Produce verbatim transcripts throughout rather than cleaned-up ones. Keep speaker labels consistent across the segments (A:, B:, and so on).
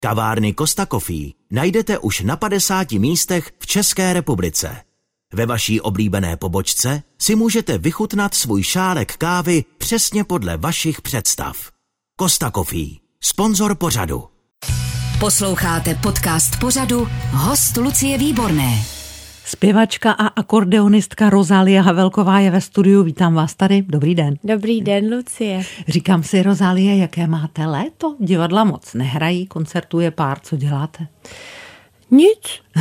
A: Kavárny Costa Coffee najdete už na padesáti místech v České republice. Ve vaší oblíbené pobočce si můžete vychutnat svůj šálek kávy přesně podle vašich představ. Costa Coffee, sponzor pořadu.
B: Posloucháte podcast pořadu Host Lucie Výborné.
C: Zpěvačka a akordeonistka Rozálie Havelková je ve studiu. Vítám vás tady. Dobrý den.
D: Dobrý den, Lucie.
C: Říkám si, Rozálie, jaké máte léto? Divadla moc nehrají, koncertuje pár. Co děláte?
D: Nic.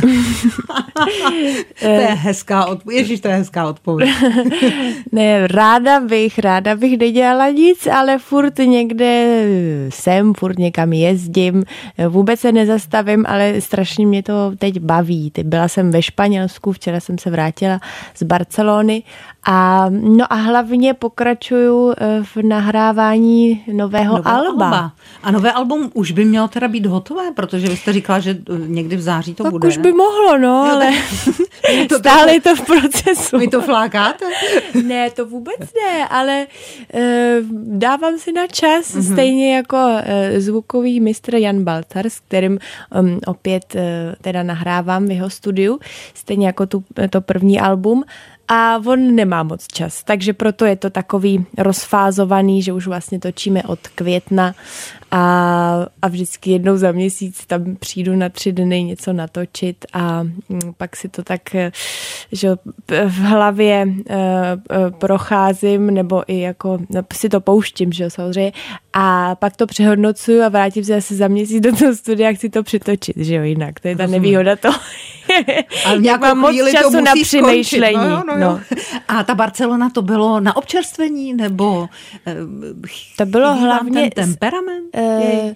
C: To je hezká odpověď. Ježiš, to je hezká odpověď.
D: Ne, ráda bych, ráda bych nedělala nic, ale furt někde jsem, furt někam jezdím. Vůbec se nezastavím, ale strašně mě to teď baví. Byla jsem ve Španělsku, včera jsem se vrátila z Barcelony a no a hlavně pokračuju v nahrávání nového, nového alba. alba.
C: A nové album už by mělo teda být hotové, protože vy jste říkala, že někdy v září to
D: tak
C: bude.
D: Už by mohlo, no, ale
C: to
D: stále je to v procesu.
C: Vy to flákáte?
D: Ne, to vůbec ne, ale uh, dávám si na čas, mm-hmm. stejně jako uh, zvukový mistr Jan Balcar, s kterým um, opět uh, teda nahrávám v jeho studiu, stejně jako tu, to první album. A on nemá moc čas, takže proto je to takový rozfázovaný, že už vlastně točíme od května a, a vždycky jednou za měsíc tam přijdu na tři dny něco natočit a pak si to tak, že v hlavě procházím nebo i jako si to pouštím, že samozřejmě, a pak to přehodnocuju a vrátím se zase za měsíc do toho studia a chci to přitočit, že jo, jinak, to je ta nevýhoda to.
C: A v nějakou
D: mám moc času na přemýšlení.
C: No, no, no. A ta Barcelona, to bylo na občerstvení, nebo
D: to bylo hlavně
C: ten temperament?
D: Uh,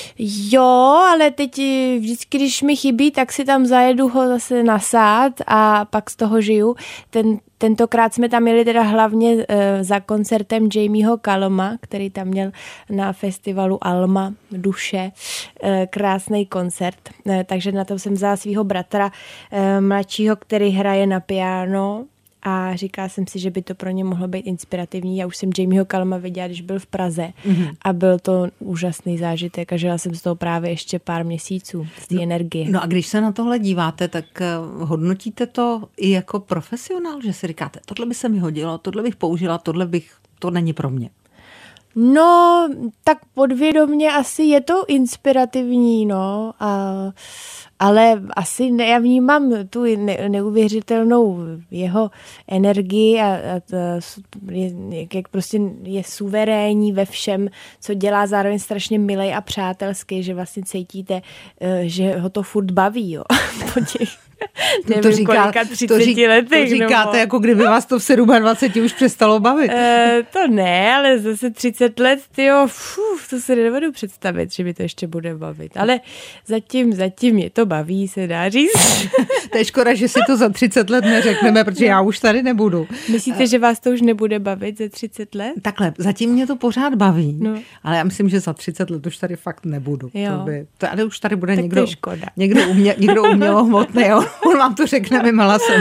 D: jo, ale teď vždycky, když mi chybí, tak si tam zajedu ho zase nasát a pak z toho žiju. Ten Tentokrát jsme tam jeli teda hlavně uh, za koncertem Jamieho Calluma, který tam měl na festivalu Alma duše uh, krásný koncert. Uh, takže na to jsem vzala svého bratra uh, mladšího, který hraje na piano. A říkala jsem si, že by to pro ně mohlo být inspirativní. Já už jsem Jamieho Calluma viděla, když byl v Praze mm-hmm. a byl to úžasný zážitek a žila jsem z toho právě ještě pár měsíců, z té no, energie.
C: No a když se na tohle díváte, tak hodnotíte to i jako profesionál, že si říkáte, tohle by se mi hodilo, tohle bych použila, tohle bych, to není pro mě.
D: No, tak podvědomě asi je to inspirativní, no, a ale asi ne, já vnímám tu ne, neuvěřitelnou jeho energii a, a to je, jak prostě je suverénní ve všem, co dělá, zároveň strašně milej a přátelský, že vlastně cítíte, že ho to furt baví, jo, po těch nevím,
C: to říká,
D: kolika třiceti
C: to řík,
D: letech.
C: To říkáte, nebo jako kdyby vás to v dvaceti sedmi už přestalo bavit.
D: E, to ne, ale zase třicet let, tyjo, fuf, to se nedovedu představit, že mi to ještě bude bavit. Ale zatím, zatím je to baví, se dá říct.
C: To je škoda, že si to za třicet let neřekneme, protože já už tady nebudu.
D: Myslíte, že vás to už nebude bavit za třicet let?
C: Takhle, zatím mě to pořád baví,
D: no.
C: Ale já myslím, že za třicet let už tady fakt nebudu.
D: Jo.
C: To by, to, ale už tady bude
D: tak
C: někdo, někdo, umě, někdo umělohmotný, on vám to řekne mým hlasem.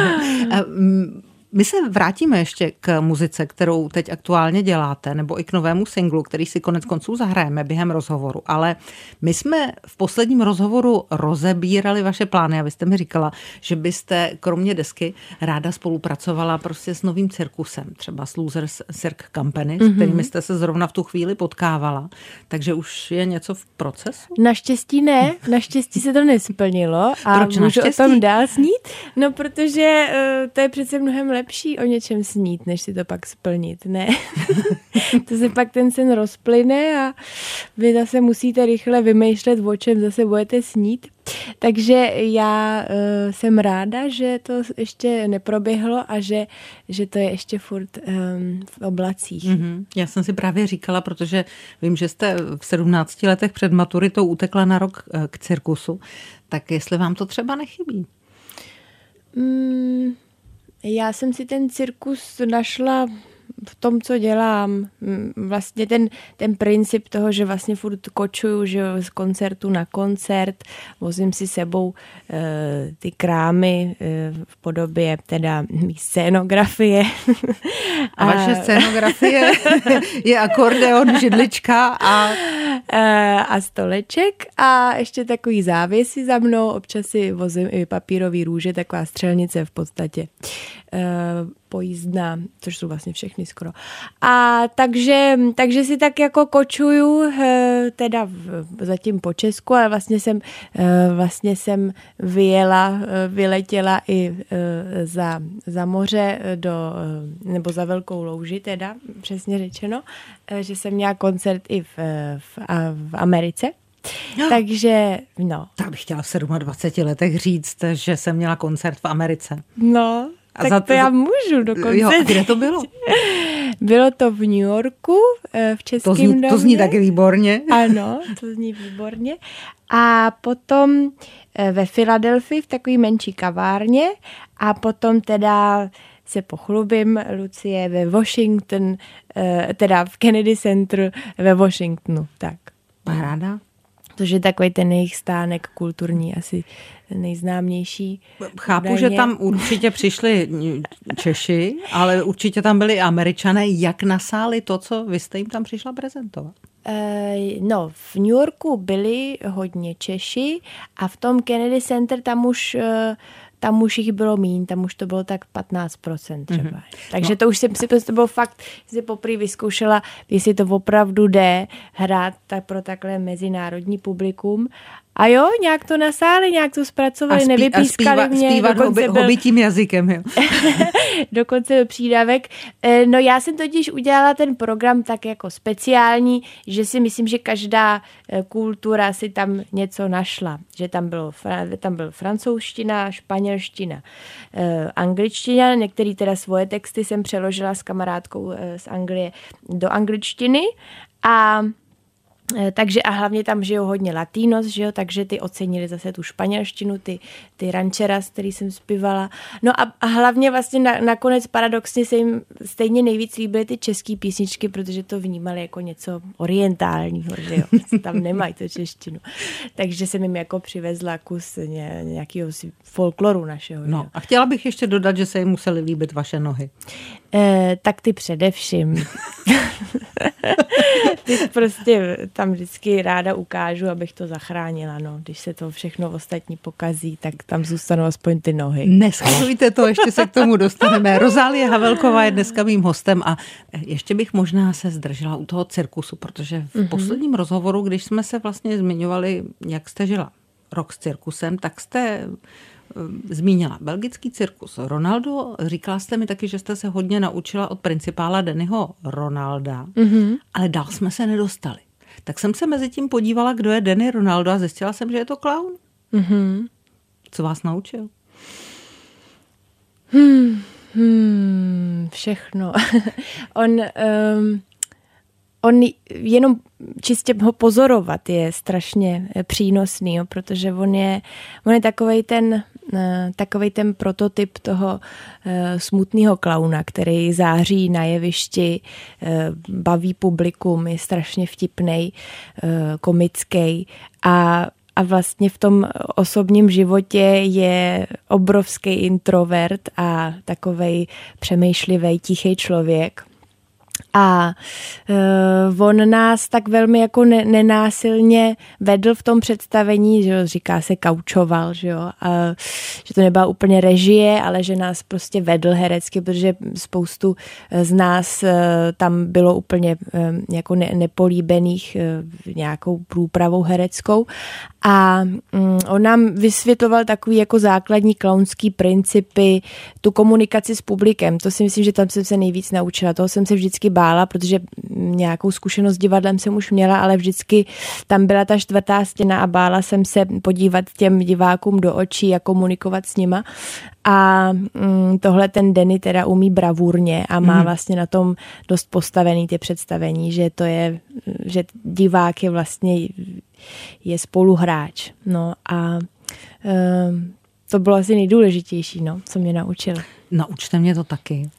C: My se vrátíme ještě k muzice, kterou teď aktuálně děláte, nebo i k novému singlu, který si konec konců zahrajeme během rozhovoru. Ale my jsme v posledním rozhovoru rozebírali vaše plány a vy jste mi říkala, že byste kromě desky ráda spolupracovala prostě s novým cirkusem, třeba s Losers Cirque Company, mm-hmm. s kterými jste se zrovna v tu chvíli potkávala. Takže už je něco v procesu?
D: Naštěstí ne, naštěstí se to nesplnilo a
C: Proč
D: můžu
C: naštěstí?
D: o tom dál snít, no protože uh, to je přece mnohem lepší o něčem snít, než si to pak splnit, ne? To se pak ten sen rozplyne a vy zase musíte rychle vymýšlet, o čem zase budete snít. Takže já uh, jsem ráda, že to ještě neproběhlo a že, že to je ještě furt um, v oblacích.
C: Mm-hmm. Já jsem si právě říkala, protože vím, že jste v sedmnácti letech před maturitou utekla na rok k cirkusu, tak jestli vám to třeba nechybí?
D: Mm, já jsem si ten cirkus našla v tom, co dělám. Vlastně ten, ten princip toho, že vlastně furt kočuju, že z koncertu na koncert, vozím si sebou e, ty krámy e, v podobě teda scénografie.
C: A vaše scénografie je akordeon, židlička a...
D: E, a stoleček a ještě takový závěsy za mnou, občas si vozím i papírový růže, taková střelnice v podstatě. E, pojízdná, což jsou vlastně všechny skoro. A takže, takže si tak jako kočuju, teda v, zatím po Česku, ale vlastně jsem, vlastně jsem vyjela, vyletěla i za, za moře do, nebo za Velkou Louži teda, přesně řečeno, že jsem měla koncert i v, v, v Americe. No. Takže, no.
C: Tak bych chtěla v dvaceti sedmi letech říct, že jsem měla koncert v Americe.
D: No. A tak za to, to já můžu dokonce.
C: Jo, a kde to bylo?
D: Bylo to v New Yorku, v Českém
C: to zní,
D: domě.
C: To zní taky výborně.
D: Ano, to zní výborně. A potom ve Filadelfii v takové menší kavárně a potom teda se pochlubím, Lucie, ve Washington, teda v Kennedy Center ve Washingtonu. Tak.
C: Paráda.
D: Což je takový ten jejich stánek kulturní, asi nejznámější.
C: Chápu, údajně. Že tam určitě přišli Češi, ale určitě tam byli Američané. Jak nasáli to, co vy jste jim tam přišla prezentovat?
D: No, v New Yorku byli hodně Češi a v tom Kennedy Center tam už... tam už jich bylo míň, tam už to bylo tak patnáct procent třeba. Mm-hmm. Takže no. to už jsem si, to bylo fakt, si poprvé vyzkoušela, jestli to opravdu jde hrát tak pro takhle mezinárodní publikum. A jo, nějak to nasáli, nějak to zpracovali, spí, nevypískali
C: a zpíva,
D: mě.
C: Zpívat hobi, byl... hobitím jazykem, jo.
D: Dokonce byl přídavek. No já jsem totiž udělala ten program tak jako speciální, že si myslím, že každá kultura si tam něco našla. Že tam, bylo, tam byl francouzština, španělština, angličtina, některé teda svoje texty jsem přeložila s kamarádkou z Anglie do angličtiny a takže a hlavně tam žijou hodně latinos, že jo, takže ty ocenili zase tu španělštinu, ty, ty rancheras, který jsem zpívala. No a, a hlavně vlastně na, nakonec paradoxně se jim stejně nejvíc líbily ty český písničky, protože to vnímali jako něco orientálního, že jo, tam nemají to češtinu. Takže jsem jim jako přivezla kus ně, nějakého folkloru našeho.
C: No
D: jo.
C: A chtěla bych ještě dodat, že se jim musely líbit vaše nohy.
D: Eh, tak ty především. Ty prostě tam vždycky ráda ukážu, abych to zachránila. No. Když se to všechno ostatní pokazí, tak tam zůstanou aspoň ty nohy.
C: Neschvalujte to, ještě se k tomu dostaneme. Rozálie Havelková je dneska mým hostem a ještě bych možná se zdržela u toho cirkusu, protože v mm-hmm. posledním rozhovoru, když jsme se vlastně zmiňovali, jak jste žila rok s cirkusem, tak jste zmínila belgický cirkus Ronaldo. Říkala jste mi taky, že jste se hodně naučila od principála Dannyho Ronalda, mm-hmm. ale dál jsme se nedostali. Tak jsem se mezi tím podívala, kdo je Danny Ronaldo a zjistila jsem, že je to klaun. Mm-hmm. Co vás naučil?
D: Hmm, hmm, všechno. On... Um... On jenom čistě ho pozorovat je strašně přínosný, jo, protože on je, on je takovej ten, takovej ten prototyp toho smutného klauna, který září na jevišti, baví publikum, je strašně vtipnej, komický a A vlastně v tom osobním životě je obrovský introvert a takovej přemýšlivý, tichý člověk. A uh, on nás tak velmi jako ne, nenásilně vedl v tom představení, že jo, říká se kaučoval, že jo, a, že to nebyla úplně režie, ale že nás prostě vedl herecky, protože spoustu z nás uh, tam bylo úplně um, jako ne, nepolíbených uh, nějakou průpravou hereckou a um, on nám vysvětloval takový jako základní klaunský principy, tu komunikaci s publikem, to si myslím, že tam jsem se nejvíc naučila, toho jsem se vždycky bála, protože nějakou zkušenost s divadlem jsem už měla, ale vždycky tam byla ta čtvrtá stěna a bála jsem se podívat těm divákům do očí a komunikovat s nima. A mm, tohle ten Danny teda umí bravurně a má mm. vlastně na tom dost postavený ty představení, že to je, že divák je vlastně je spoluhráč. No a um, to bylo asi nejdůležitější, no, co mě naučil.
C: Naučte mě to taky.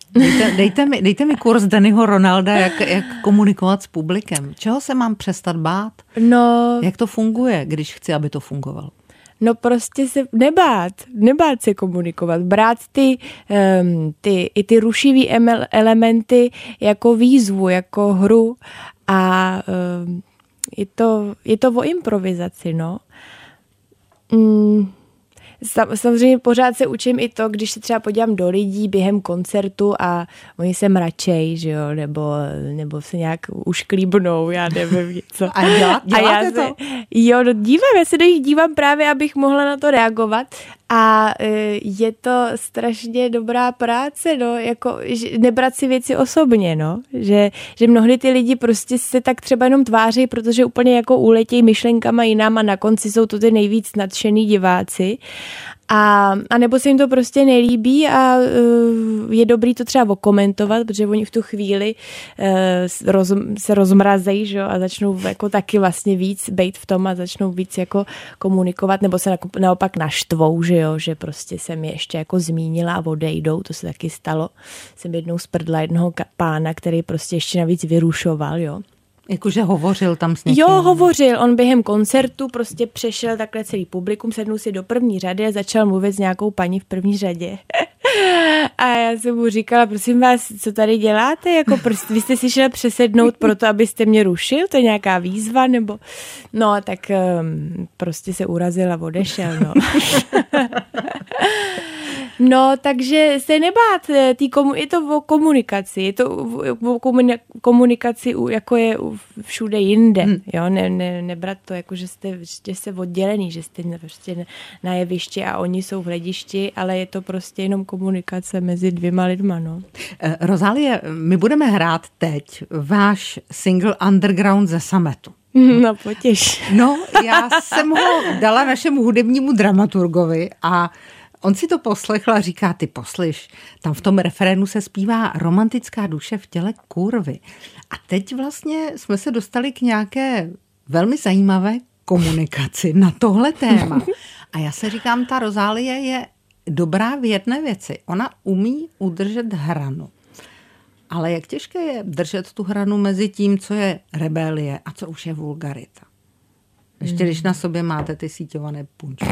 C: Dejte, dejte, mi, dejte mi kurz Dannyho Ronalda, jak, jak komunikovat s publikem. Čeho se mám přestat bát?
D: No,
C: Jak to funguje, když chci, aby to fungovalo?
D: no prostě se nebát, nebát se komunikovat, brát ty, um, ty, i ty rušivý elementy jako výzvu, jako hru a um, je, to, je to o improvizaci, no. Mm. Samozřejmě pořád se učím i to, když se třeba podívám do lidí během koncertu a oni se mračej, že jo, nebo, nebo se nějak ušklíbnou, já nevím něco.
C: A dělá, děláte
D: a já
C: to?
D: Se, jo, no dívám, já se do nich dívám právě, abych mohla na to reagovat a je to strašně dobrá práce, no, jako nebrat si věci osobně, no, že, že mnohdy ty lidi prostě se tak třeba jenom tváří, protože úplně jako uletějí myšlenkama jinam a na konci jsou to ty nejvíc nadšený diváci. A, a nebo se jim to prostě nelíbí a uh, je dobrý to třeba okomentovat, protože oni v tu chvíli uh, roz, se rozmrazejí, že jo, a začnou jako taky vlastně víc bejt v tom a začnou víc jako komunikovat, nebo se naopak naštvou, že jo, že prostě jsem je ještě jako zmínila a odejdou, to se taky stalo. Jsem jednou sprdla jednoho pána, který prostě ještě navíc vyrušoval, jo.
C: Jakože hovořil tam s někým.
D: Jo, hovořil. On během koncertu prostě přešel takhle celý publikum, sednul si do první řady a začal mluvit s nějakou paní v první řadě. A já jsem mu říkala, prosím vás, co tady děláte? Jako prostě, vy jste si šel přesednout proto, abyste mě rušil? To je nějaká výzva? Nebo... No, tak um, prostě se urazil a odešel, no. No, takže se nebát, tý komu, je to o komunikaci, je to o komunikaci, jako je všude jinde, hmm. jo, ne, ne, nebrat to jako, že jste, že jste oddělený, že jste prostě na jevišti a oni jsou v hledišti, ale je to prostě jenom komunikace mezi dvěma lidma, no.
C: Rozálie, my budeme hrát teď váš single Underground ze Sametu.
D: No, potěš.
C: No, já jsem ho dala našemu hudebnímu dramaturgovi a on si to poslechl a říká, ty poslyš, tam v tom refrénu se zpívá romantická duše v těle kurvy. A teď vlastně jsme se dostali k nějaké velmi zajímavé komunikaci na tohle téma. A já se říkám, ta Rozálie je dobrá v jedné věci. Ona umí udržet hranu. Ale jak těžké je držet tu hranu mezi tím, co je rebelie a co už je vulgarita. Ještě když na sobě máte ty síťované punčky.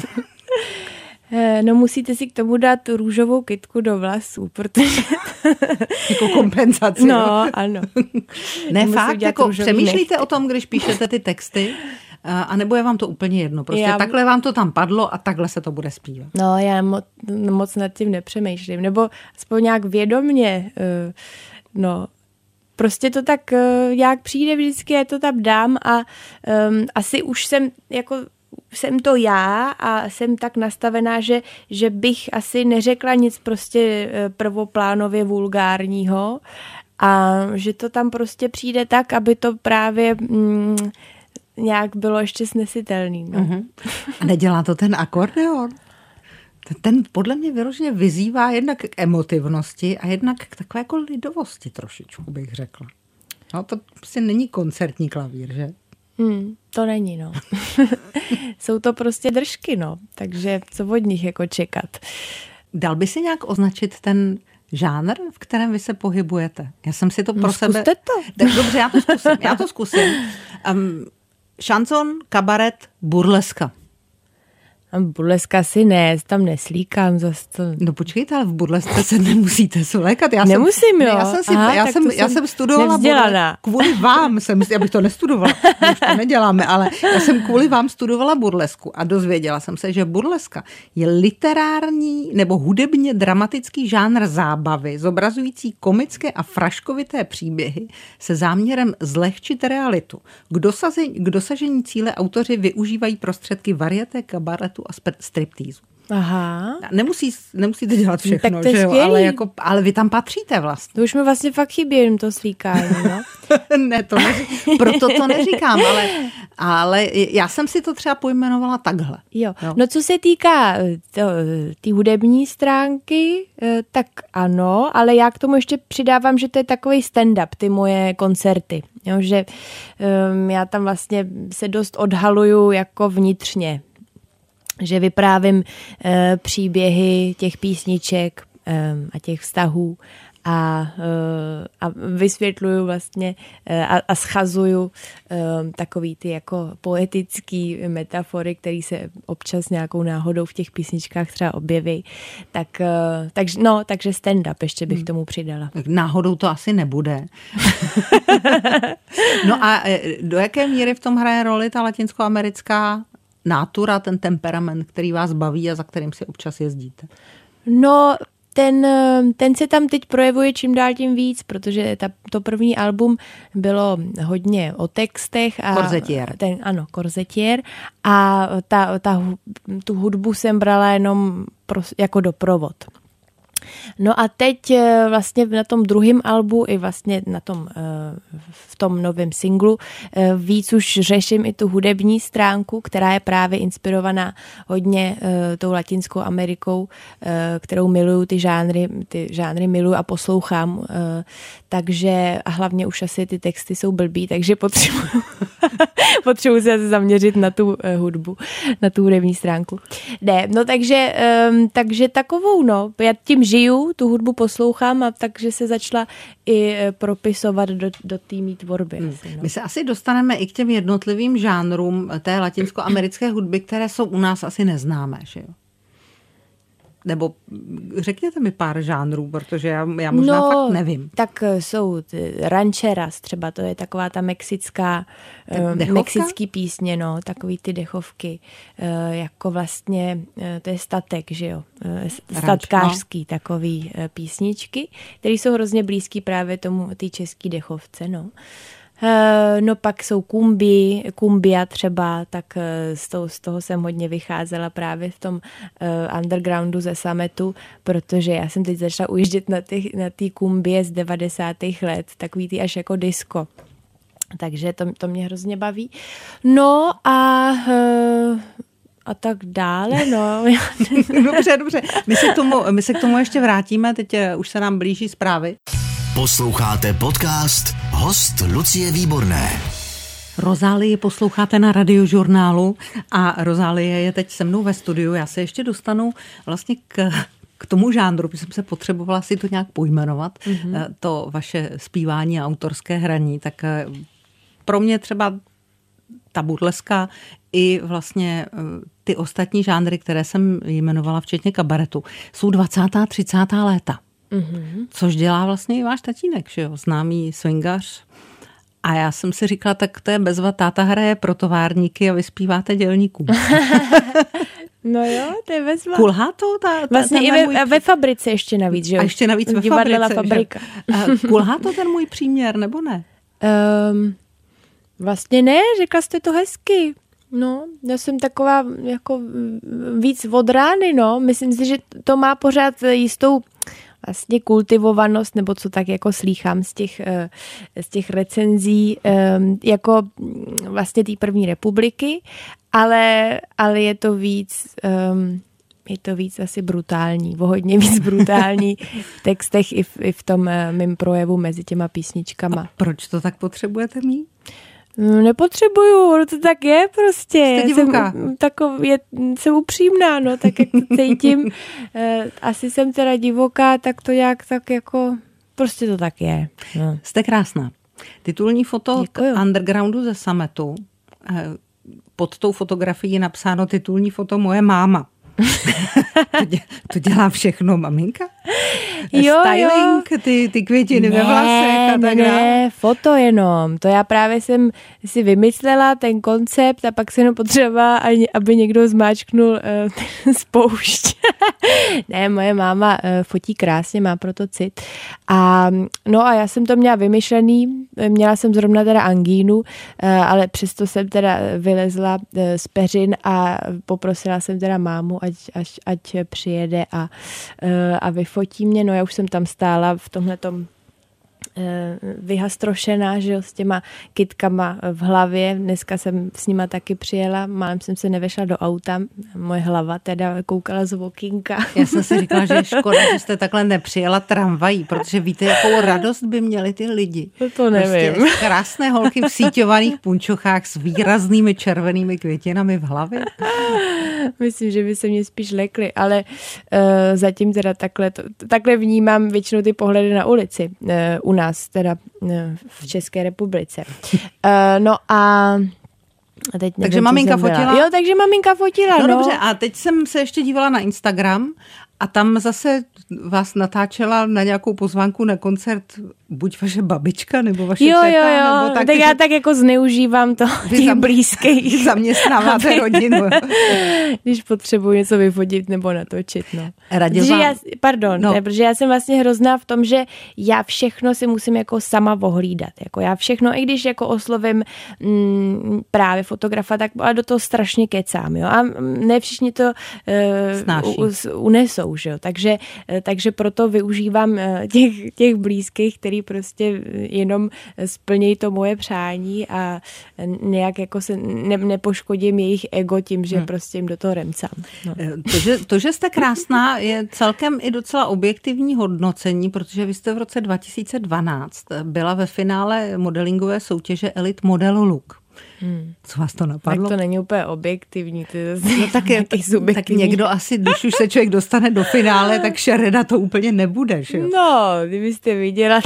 D: No musíte si k tomu dát růžovou kytku do vlasů, protože...
C: Jako kompenzaci.
D: No, jo? Ano.
C: Ne, fakt, jako přemýšlíte nechty. O tom, když píšete ty texty, a nebo je vám to úplně jedno? Prostě já... takhle vám to tam padlo a takhle se to bude zpívat.
D: No, já moc, moc nad tím nepřemýšlím. Nebo aspoň nějak vědomně, no... Prostě to tak nějak přijde vždycky, já to tam dám a um, asi už jsem jako... jsem to já a jsem tak nastavená, že, že bych asi neřekla nic prostě prvoplánově vulgárního a že to tam prostě přijde tak, aby to právě mm, nějak bylo ještě snesitelný. No.
C: Uh-huh. A nedělá to ten akordeon? Ten podle mě vyloženě vyzývá jednak k emotivnosti a jednak k takové jako lidovosti trošičku, bych řekla. No to prostě není koncertní klavír, že?
D: Hmm, to není, no. Jsou to prostě držky, no. Takže co od nich jako čekat?
C: Dal by si nějak označit ten žánr, v kterém vy se pohybujete? Já jsem si to pro
D: no,
C: sebe...
D: to.
C: Dobře, já to zkusím. Já to zkusím. Um, šanson, kabaret, burleska.
D: Burleska asi ne, tam neslíkám zase to.
C: No počkejte, ale v burlesce se nemusíte sulékat. Já
D: Nemusím,
C: jsem,
D: jo.
C: Ne, já jsem, si,
D: Aha,
C: já jsem, já jsem studovala burlesku. Kvůli vám jsem, já bych to nestudovala, už to neděláme, ale já jsem kvůli vám studovala burlesku a dozvěděla jsem se, že burleska je literární nebo hudebně dramatický žánr zábavy, zobrazující komické a fraškovité příběhy se záměrem zlehčit realitu. K dosažení, k dosažení cíle autoři využívají prostředky varieté, kabaretu a striptýzu.
D: Aha.
C: Nemusí, nemusíte dělat všechno,
D: to
C: že jo? Ale, jako, ale vy tam patříte vlastně.
D: To už mi vlastně fakt chybí jenom to slíkání, no.
C: Ne, to neříkám, proto to neříkám, ale, ale já jsem si to třeba pojmenovala takhle.
D: Jo. jo. No co se týká té hudební stránky, tak ano, ale já k tomu ještě přidávám, že to je takový stand-up, ty moje koncerty. Jo, že um, já tam vlastně se dost odhaluju jako vnitřně. Že vyprávím e, příběhy těch písniček, a těch vztahů a, a vysvětluju vlastně a, a schazuju takový ty jako poetický metafory, které se občas nějakou náhodou v těch písničkách třeba objeví. Tak, tak, no, takže stand-up ještě bych tomu přidala.
C: Náhodou to asi nebude. No a do jaké míry v tom hraje roli ta latinskoamerická nátura, ten temperament, který vás baví a za kterým si občas jezdíte?
D: No, ten, ten se tam teď projevuje čím dál tím víc, protože ta, to první album bylo hodně o textech. A
C: Korzetier.
D: Ten, ano, Korzetier. A ta, ta, tu hudbu jsem brala jenom pro, jako doprovod. No a teď vlastně na tom druhém albu i vlastně na tom, v tom novém singlu víc už řeším i tu hudební stránku, která je právě inspirovaná hodně tou Latinskou Amerikou, kterou miluju, ty žánry, ty žánry miluju a poslouchám. Takže a hlavně už asi ty texty jsou blbý, takže potřebuji potřebuji se zaměřit na tu hudbu, na tu hudební stránku. Ne, no takže, takže takovou, no, já tím žiju, tu hudbu poslouchám a takže se začala i propisovat do, do té mý tvorby. Hmm. Asi, no.
C: My se asi dostaneme i k těm jednotlivým žánrům té latinskoamerické hudby, které jsou u nás asi neznámé, že jo? Nebo řekněte mi pár žánrů, protože já, já možná
D: no,
C: fakt nevím.
D: Tak jsou rancheras třeba, to je taková ta mexická, uh, mexický písně, no, takový ty dechovky, uh, jako vlastně, uh, to je statek, že jo, uh, statkářský no. takový uh, písničky, které jsou hrozně blízký právě tomu, té český dechovce, no. No pak jsou kumbi, kumbia třeba, tak z toho, z toho jsem hodně vycházela právě v tom uh, undergroundu ze Sametu, protože já jsem teď začala ujíždět na té na kumbie z devadesátých let, takový ty až jako disco. Takže to, to mě hrozně baví. No a... Uh, a tak dále, no.
C: Dobře, dobře. My se, k tomu, my se k tomu ještě vrátíme, teď už se nám blíží zprávy.
A: Posloucháte podcast Host Lucie Výborné.
C: Rozálii posloucháte na Radiožurnálu a Rozálie je teď se mnou ve studiu. Já se ještě dostanu vlastně k, k tomu žánru, protože jsem se potřebovala si to nějak pojmenovat, mm-hmm. to vaše zpívání a autorské hraní. Tak pro mě třeba ta burleska i vlastně ty ostatní žánry, které jsem jmenovala, včetně kabaretu, jsou dvacátá třicátá léta. Mm-hmm. Což dělá vlastně i váš tatínek, že jo, známý swingař. A já jsem si říkala, tak to je bezva, táta hraje pro továrníky a vy zpíváte dělníkům.
D: No jo, to je bezva.
C: Kulhá to? Ta, ta,
D: vlastně i ve, můj... ve fabrice ještě navíc, že jo?
C: A ještě navíc ve
D: Divadlela
C: fabrice.
D: Fabrika.
C: Kulhá to ten můj příměr, nebo ne?
D: Um, vlastně ne, řekla jste to hezky. No, já jsem taková jako víc od rány, no. Myslím si, že to má pořád jistou vlastně kultivovanost, nebo co tak jako slýchám z těch, z těch recenzí jako vlastně té první republiky, ale, ale je to víc je to víc asi brutální, o hodně víc brutální v textech i v, i v tom mým projevu mezi těma písničkama.
C: A proč to tak potřebujete mít?
D: Nepotřebuju, to tak je prostě.
C: Jste divoká.
D: Jsem, takov, je, jsem upřímná, no, tak jak to cítím. Asi jsem teda divoká, tak to nějak tak jako, prostě to tak je. No.
C: Jste krásná. Titulní foto
D: Děkuju.
C: K undergroundu ze Sametu. Pod tou fotografií je napsáno titulní foto moje máma. to, dě, to dělá všechno maminka?
D: Jo,
C: Styling,
D: jo.
C: Ty, ty květiny
D: ne,
C: ve vlasech a tak
D: ne,
C: dále.
D: Ne, foto jenom. To já právě jsem si vymyslela ten koncept a pak jsem jenom potřebovala, aby někdo zmáčknul uh, spoušť. Ne, moje máma uh, fotí krásně, má proto cit. A, no a já jsem to měla vymyšlený, měla jsem zrovna teda angínu, uh, ale přesto jsem teda vylezla uh, z peřin a poprosila jsem teda mámu, ať, až, ať přijede a, uh, a vyfotí mě. No já už jsem tam stála v tomhletom vyhastrošená, že jo, s těma kytkama v hlavě. Dneska jsem s nima taky přijela, málem jsem se nevešla do auta, moje hlava teda koukala z okýnka.
C: Já jsem si říkala, že je škoda, že jste takhle nepřijela tramvají, protože víte, jakou radost by měli ty lidi.
D: To, to nevím.
C: Prostě krásné holky v síťovaných punčochách s výraznými červenými květinami v hlavě.
D: Myslím, že by se mě spíš lekli, ale uh, zatím teda takhle, to, takhle vnímám většinou ty pohledy na ulici uh, u nás, teda uh, v České republice. Uh, no a A teď nevím,
C: takže maminka fotila?
D: Jo, takže maminka fotila,
C: no.
D: No
C: dobře, a teď jsem se ještě dívala na Instagram a tam zase vás natáčela na nějakou pozvánku na koncert buď vaše babička, nebo vaše
D: jo,
C: teta,
D: jo, jo.
C: nebo tak.
D: tak já tak jako zneužívám to těch
C: zam,
D: blízkých.
C: Zaměstnáváte aby, rodinu.
D: Když potřebuji něco vyfotit nebo natočit, no.
C: Radil
D: protože
C: vám...
D: já, pardon,
C: no.
D: ne, protože já jsem vlastně hrozná v tom, že já všechno si musím jako sama ohlídat. Jako já všechno, i když jako oslovím m, právě fotografa, tak ale do toho strašně kecám, jo. A ne všichni to uh, u, unesou, že jo. Takže, takže proto využívám těch, těch blízkých, který prostě jenom splnějí to moje přání a nějak jako se ne, nepoškodím jejich ego tím, že hmm. prostě jim do toho remcám. No.
C: To, že, to, že jste krásná, je celkem i docela objektivní hodnocení, protože vy jste v roce dva tisíce dvanáct byla ve finále modelingové soutěže Elite Model Look. Hmm. Co vás to napadlo?
D: Tak to není úplně objektivní. To je
C: no tak, je, tak někdo asi, když už se člověk dostane do finále, tak šareda to úplně nebude, že jo?
D: No, kdybyste viděla,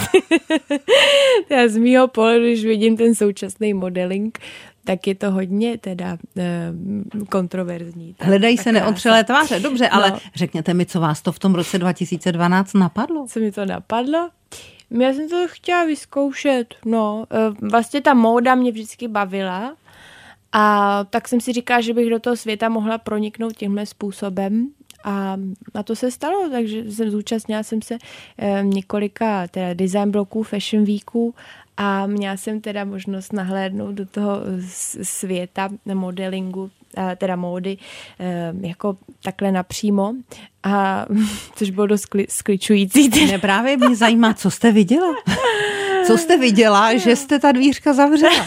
D: já z mýho pohledu, když vidím ten současný modeling, tak je to hodně teda eh, kontroverzní. Tak,
C: Hledají
D: tak
C: se neotřelé tváře, dobře, no. Ale řekněte mi, co vás to v tom roce dva tisíce dvanáct napadlo?
D: Co mi to napadlo? Já jsem to chtěla vyzkoušet, no. Vlastně ta móda mě vždycky bavila a tak jsem si říkala, že bych do toho světa mohla proniknout tímhle způsobem a na to se stalo, takže jsem zúčastnila jsem se několika teda design bloků, fashion weeků a měla jsem teda možnost nahlédnout do toho světa modelingu, teda módy, jako takhle napřímo, a což bylo dost skličující.
C: Ne, právě mě zajímá, co jste viděla. Co jste viděla, že jste ta dvířka zavřela?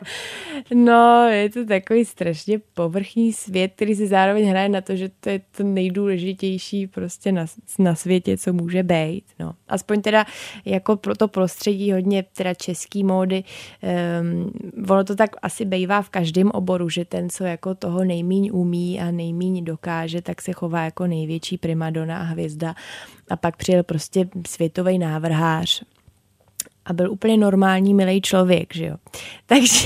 D: No, je to takový strašně povrchní svět, který si zároveň hraje na to, že to je to nejdůležitější prostě na, na světě, co může být. No. Aspoň teda jako pro to prostředí hodně teda český módy. Um, ono to tak asi bejvá v každém oboru, že ten, co jako toho nejmíň umí a nejmíň dokáže, tak se chová jako největší primadona a hvězda. A pak přijel prostě světový návrhář a byl úplně normální, milej člověk, že jo. Takže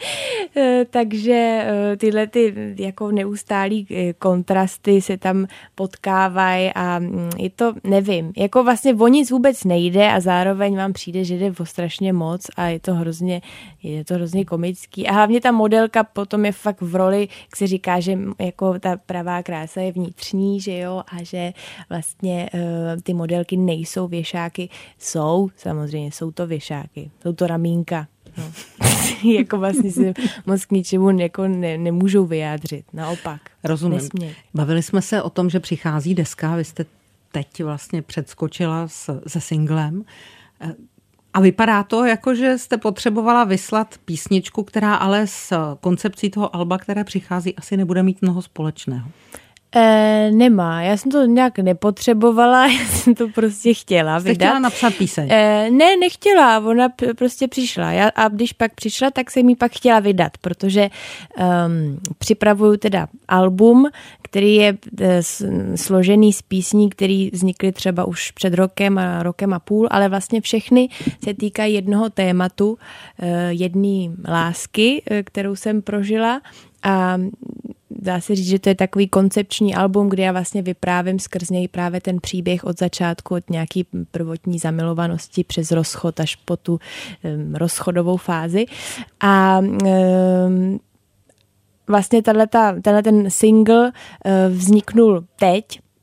D: takže tyhle ty jako neustálý kontrasty se tam potkávají a je to, nevím, jako vlastně o nic vůbec nejde a zároveň vám přijde, že jde o strašně moc a je to hrozně, je to hrozně komický. A hlavně ta modelka potom je fakt v roli, jak se říká, že jako ta pravá krása je vnitřní, že jo, a že vlastně uh, ty modelky nejsou věšáky, jsou, samozřejmě jsou to věšáky, jsou to ramínka. No. Jako vlastně se moc k ničemu jako ne, nemůžou vyjádřit, naopak.
C: Rozumím.
D: Nesměj.
C: Bavili jsme se o tom, že přichází deska, vy jste teď vlastně předskočila s, se singlem a vypadá to, jako že jste potřebovala vyslat písničku, která ale s koncepcí toho alba, které přichází, asi nebude mít mnoho společného.
D: E, nemá, já jsem to nějak nepotřebovala, já jsem to prostě chtěla
C: Jste
D: vydat.
C: chtěla napsat píseň?
D: E, ne, nechtěla, ona p- prostě přišla. Já, a když pak přišla, tak jsem ji pak chtěla vydat, protože um, připravuju teda album, který je e, složený z písní, který vznikly třeba už před rokem a rokem a půl, ale vlastně všechny se týkají jednoho tématu, e, jedné lásky, e, kterou jsem prožila. A dá se říct, že to je takový koncepční album, kde já vlastně vyprávím skrz něj právě ten příběh od začátku, od nějaký prvotní zamilovanosti přes rozchod až po tu um, rozchodovou fázi. A um, vlastně tenhle ten single uh, vzniknul teď,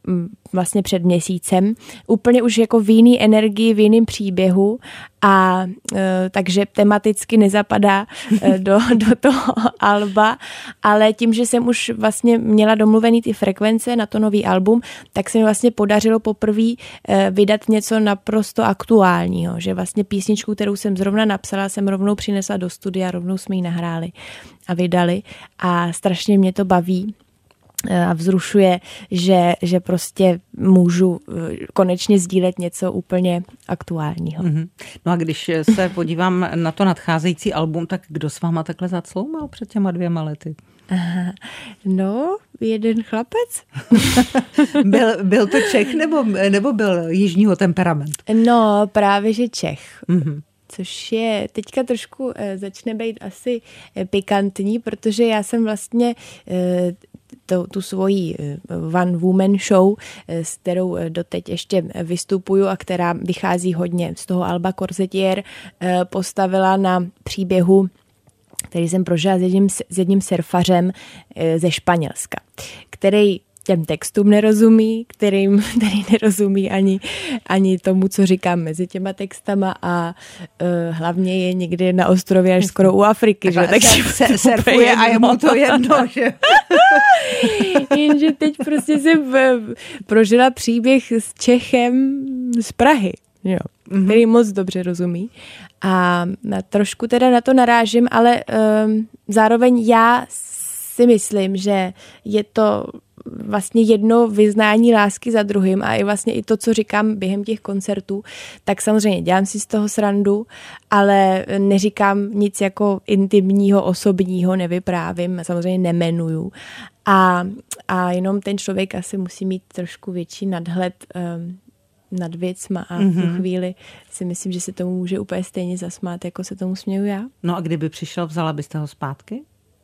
D: vlastně před měsícem, úplně už jako v jiný energii, v jiném příběhu a e, takže tematicky nezapadá e, do, do toho alba, ale tím, že jsem už vlastně měla domluvený ty frekvence na to nový album, tak se mi vlastně podařilo poprvé e, vydat něco naprosto aktuálního, že vlastně písničku, kterou jsem zrovna napsala, jsem rovnou přinesla do studia, rovnou jsme ji nahráli a vydali a strašně mě to baví a vzrušuje, že, že prostě můžu konečně sdílet něco úplně aktuálního.
C: Mm-hmm. No a když se podívám na to nadcházející album, tak kdo s váma takhle zacloumal před těma dvěma lety?
D: Aha. No, jeden chlapec.
C: byl, byl to Čech nebo, nebo byl jižního temperament?
D: No, právě že Čech.
C: Mm-hmm.
D: Což je teďka trošku e, začne být asi e, pikantní, protože já jsem vlastně e, to, tu svoji One Woman Show, e, s kterou doteď ještě vystupuju a která vychází hodně z toho Alba Corsetier, e, postavila na příběhu, který jsem prožila s jedním, s jedním surfařem e, ze Španělska, který těm textům nerozumí, kterým, který nerozumí ani, ani tomu, co říkám mezi těma textama a uh, hlavně je někde na ostrově až skoro u Afriky. Že?
C: Takže se, surfuje a je mu to jedno. Že?
D: Jenže teď prostě jsem prožila příběh s Čechem z Prahy, jo, mm-hmm. který moc dobře rozumí. A trošku teda na to narážím, ale um, zároveň já si myslím, že je to vlastně jedno vyznání lásky za druhým a i vlastně i to, co říkám během těch koncertů, tak samozřejmě dělám si z toho srandu, ale neříkám nic jako intimního, osobního, nevyprávím, samozřejmě nemenuju. A, a jenom ten člověk asi musí mít trošku větší nadhled um, nad věcma a mm-hmm. v tu chvíli si myslím, že se tomu může úplně stejně zasmát, jako se tomu směju já.
C: No a kdyby přišel, vzala byste ho zpátky?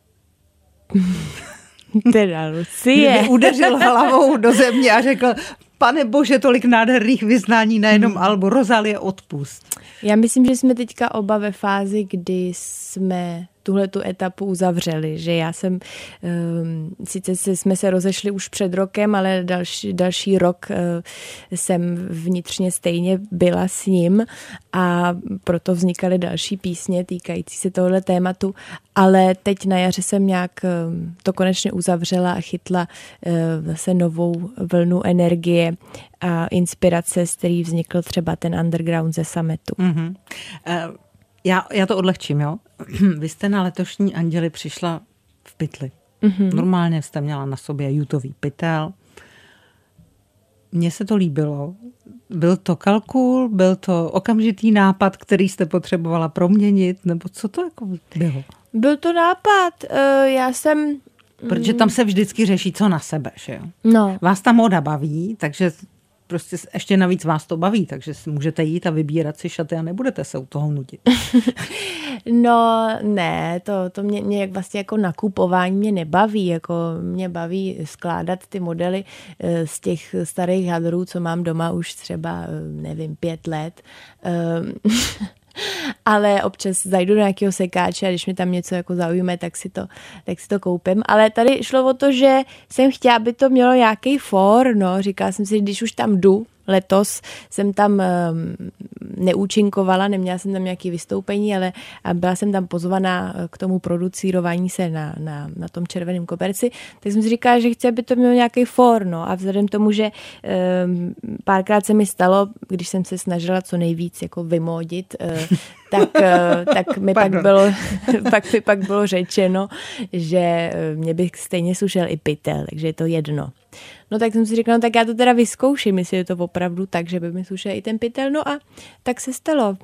D: Teda Lucie.
C: Kdyby udeřil hlavou do země a řekl, pane bože, tolik nádherných vyznání na jednom hmm. albu, Rozalie, odpust.
D: Já myslím, že jsme teďka oba ve fázi, kdy jsme tuhletu etapu uzavřeli, že já jsem, um, sice se, jsme se rozešli už před rokem, ale další, další rok uh, jsem vnitřně stejně byla s ním a proto vznikaly další písně týkající se tohle tématu, ale teď na jaře jsem nějak um, to konečně uzavřela a chytla uh, zase novou vlnu energie a inspirace, z který vznikl třeba ten underground ze Sametu.
C: Mm-hmm. Uh, já, já to odlehčím, jo? Vy jste na letošní Anděli přišla v pytli. Mm-hmm. Normálně jste měla na sobě jutový pytel. Mně se to líbilo. Byl to kalkul, byl to okamžitý nápad, který jste potřebovala proměnit, nebo co to jako bylo?
D: Byl to nápad. Uh, já jsem...
C: Protože tam se vždycky řeší, co na sebe, že jo?
D: No.
C: Vás ta móda baví, takže prostě ještě navíc vás to baví, takže si můžete jít a vybírat si šaty a nebudete se u toho nudit.
D: No ne, to, to mě, mě vlastně jako nakupování mě nebaví, jako mě baví skládat ty modely z těch starých hadrů, co mám doma už třeba, nevím, pět let. Ale občas zajdu do nějakého sekáče a když mi tam něco jako zaujme, tak si to, tak si to koupím. Ale tady šlo o to, že jsem chtěla, aby to mělo nějaký for, no. Říkala jsem si, když už tam jdu, letos jsem tam um, neúčinkovala, neměla jsem tam nějaké vystoupení, ale byla jsem tam pozvaná k tomu producírování se na, na, na tom červeném koberci, tak jsem si říkala, že chci, aby to mělo nějaký for, no. A vzhledem tomu, že um, párkrát se mi stalo, když jsem se snažila co nejvíc jako vymódit, uh, tak, uh, tak mi pak bylo, pak mi pak bylo řečeno, že mě by stejně slušel i pytel, takže je to jedno. No tak jsem si říkala, no tak já to teda vyzkouším, jestli je to opravdu tak, že by mi slušel i ten pytel. No a tak se stalo.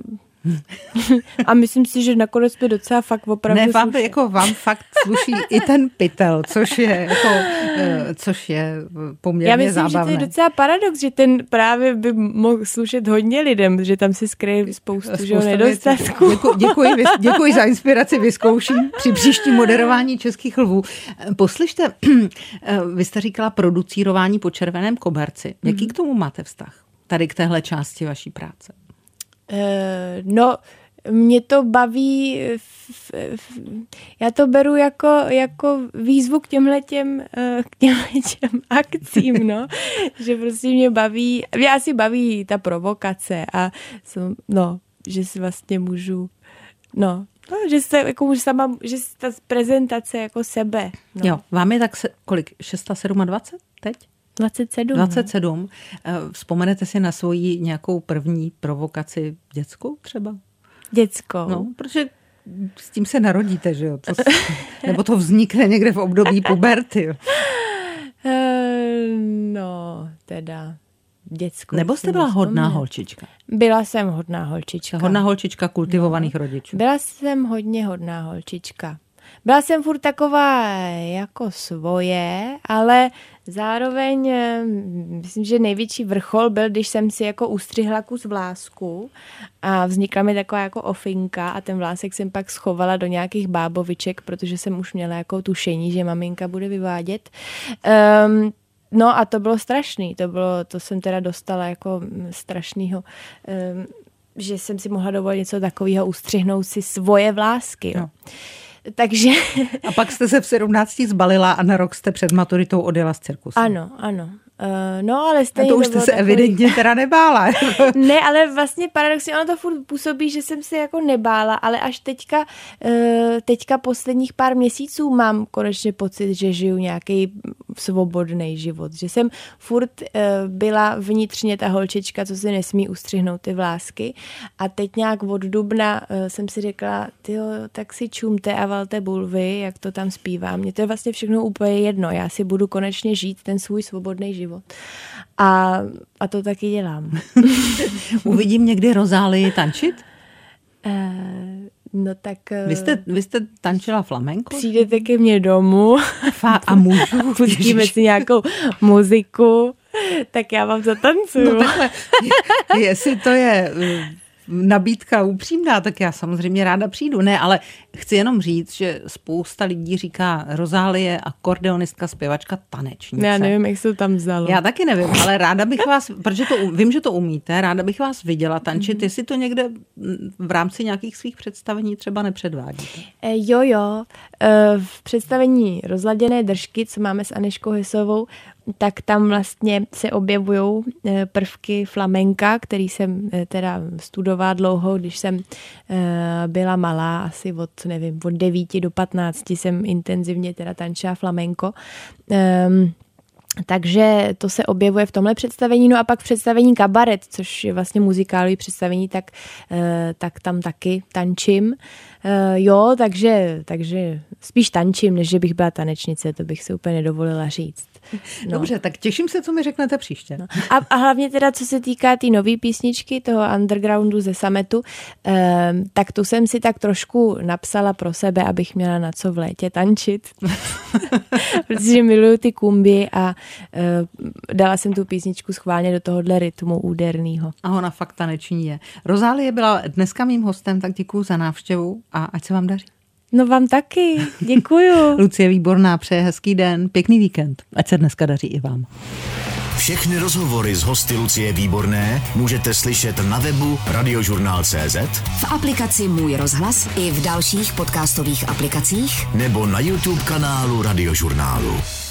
D: A myslím si, že nakonec by docela fakt opravdu
C: Ne, vám, jako vám fakt sluší i ten pytel, což je, jako, což je poměrně
D: Já myslím,
C: zábavné.
D: že to je docela paradox, že ten právě by mohl slušet hodně lidem, že tam si skryje spoustu, spoustu nedostatků.
C: Děkuji, děkuji, děkuji za inspiraci, vyzkouším při příštím moderování Českých lvů. Poslyšte, vy jste říkala producírování po červeném koberci. Jaký mm-hmm. k tomu máte vztah? Tady k téhle části vaší práce?
D: No, mě to baví, f, f, já to beru jako, jako výzvu k těmhletěm, k těmhletěm akcím, no. Že prostě mě baví, mě asi baví ta provokace a jsem, no, že si vlastně můžu, no, no že se jako můžu sama, že ta prezentace jako sebe. No.
C: Jo, vám je tak se, kolik, šest a dvacet sedm teď?
D: dvacet sedm.
C: dvacet sedm. Vzpomenete si na svoji nějakou první provokaci dětskou třeba?
D: Dětskou.
C: No, protože s tím se narodíte, že jo? To, nebo to vznikne někde v období puberty.
D: No, teda dětskou.
C: Nebo jste byla hodná holčička?
D: Byla jsem hodná holčička.
C: Hodná holčička kultivovaných no. rodičů.
D: Byla jsem hodně hodná holčička. Byla jsem furt taková jako svoje, ale zároveň myslím, že největší vrchol byl, když jsem si jako ustřihla kus vlásku a vznikla mi taková jako ofinka a ten vlásek jsem pak schovala do nějakých báboviček, protože jsem už měla jako tušení, že maminka bude vyvádět. Um, no a to bylo strašný, to bylo, to jsem teda dostala jako strašnýho, um, že jsem si mohla dovolit něco takového, ustřihnout si svoje vlásky. No. Takže...
C: A pak jste se v sedmnácti zbalila a na rok jste před maturitou odjela z cirkusu.
D: Ano, ano. Uh, no, ale stejně
C: to už jste se takový... evidentně teda nebála.
D: Ne, ale vlastně paradoxně ono to furt působí, že jsem se jako nebála, ale až teďka, uh, teďka posledních pár měsíců mám konečně pocit, že žiju nějaký svobodný život. Že jsem furt uh, byla vnitřně ta holčička, co si nesmí ustřihnout ty vlásky. A teď nějak od dubna uh, jsem si řekla, tyjo, tak si čumte a valte bulvy, jak to tam zpívám. Mně to je vlastně všechno úplně jedno. Já si budu konečně žít ten svůj svobodný život. A, a to taky dělám.
C: Uvidím někdy Rozálii tančit?
D: Uh, no tak... Uh,
C: vy, jste, vy jste tančila flamenko?
D: Přijdete ke mně domů.
C: Fakt, a můžu?
D: Pustíme si nějakou muziku, tak já vám zatancuju.
C: No takhle, jestli to je... nabídka upřímná, tak já samozřejmě ráda přijdu. Ne, ale chci jenom říct, že spousta lidí říká Rozálie, akordeonistka, zpěvačka, tanečnice.
D: Já nevím, jak se to tam vzalo.
C: Já taky nevím, ale ráda bych vás, protože to, vím, že to umíte, ráda bych vás viděla tančit, mm. jestli to někde v rámci nějakých svých představení třeba nepředvádíte.
D: E, jo, jo. E, v představení Rozladěné držky, co máme s Anežkou Hesovou, tak tam vlastně se objevují prvky flamenka, který jsem teda studovala dlouho, když jsem byla malá, asi od, nevím, od devíti do patnácti jsem intenzivně teda tančila flamenko. Um, Takže to se objevuje v tomhle představení. No a pak v představení Kabaret, což je vlastně muzikálový představení, tak, tak tam taky tančím. Jo, takže, takže spíš tančím, než že bych byla tanečnice, to bych si úplně nedovolila říct. No.
C: Dobře, tak těším se, co mi řeknete příště.
D: No. A, a hlavně teda, co se týká té tý nové písničky, toho undergroundu ze Sametu, eh, tak tu jsem si tak trošku napsala pro sebe, abych měla na co v létě tančit. Protože miluju ty kumby a eh, dala jsem tu písničku schválně do tohohle rytmu úderného.
C: A ona fakt taneční je. Rozálie byla dneska mým hostem, tak děkuju za návštěvu a ať se vám daří.
D: No vám taky, děkuju.
C: Lucie Výborná přeje hezký den, pěkný víkend. Ať se dneska daří i vám.
A: Všechny rozhovory s hosty Lucie Výborné můžete slyšet na webu radiožurnál tečka cé zet,
B: v aplikaci Můj rozhlas i v dalších podcastových aplikacích
A: nebo na YouTube kanálu Radiožurnálu.